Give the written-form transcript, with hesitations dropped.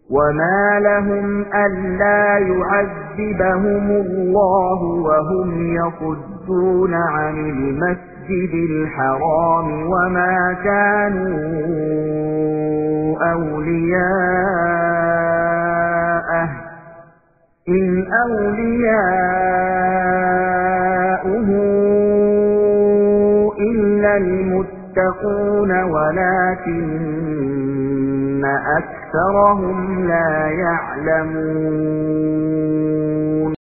وما لهم ألا يعذبهم الله وهم يصدون عن المسجد الحرام وما كانوا أولياءه إن أولياؤه إلا المتقون ولكن أكثرهم لا يعلمون.